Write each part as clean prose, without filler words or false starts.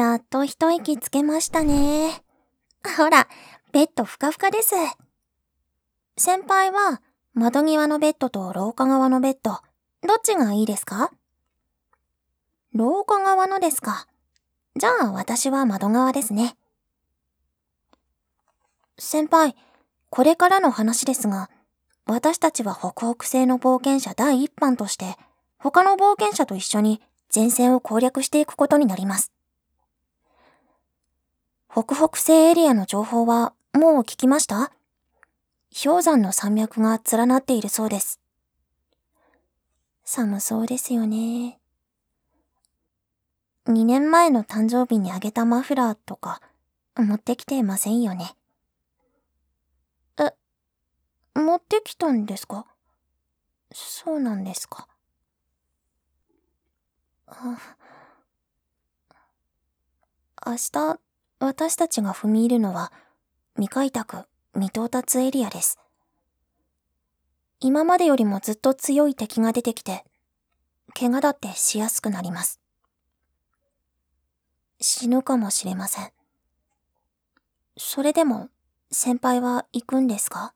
やっと一息つけましたね。ほら、ベッドふかふかです。先輩は、窓際のベッドと廊下側のベッド、どっちがいいですか？廊下側のですか。じゃあ私は窓側ですね。先輩、これからの話ですが、私たちは北北西の冒険者第一班として、他の冒険者と一緒に前線を攻略していくことになります。北北西エリアの情報はもう聞きました？氷山の山脈が連なっているそうです。寒そうですよね。2年前の誕生日にあげたマフラーとか持ってきてませんよね。持ってきたんですか？そうなんですか。明日、私たちが踏み入るのは未開拓、未到達エリアです。今までよりもずっと強い敵が出てきて、怪我だってしやすくなります。死ぬかもしれません。それでも、先輩は行くんですか？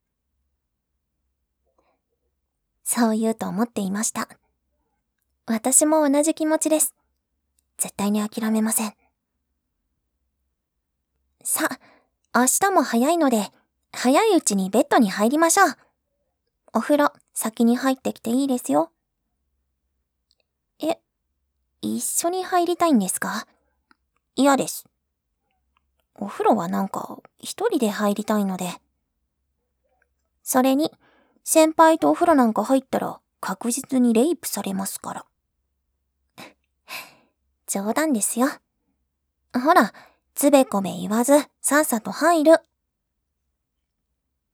そう言うと思っていました。私も同じ気持ちです。絶対に諦めません。さあ、明日も早いので、早いうちにベッドに入りましょう。お風呂、先に入ってきていいですよ。一緒に入りたいんですか？嫌です。お風呂はなんか、一人で入りたいので。それに、先輩とお風呂なんか入ったら、確実にレイプされますから。冗談ですよ。ほら、つべこべ言わず、さっさと入る。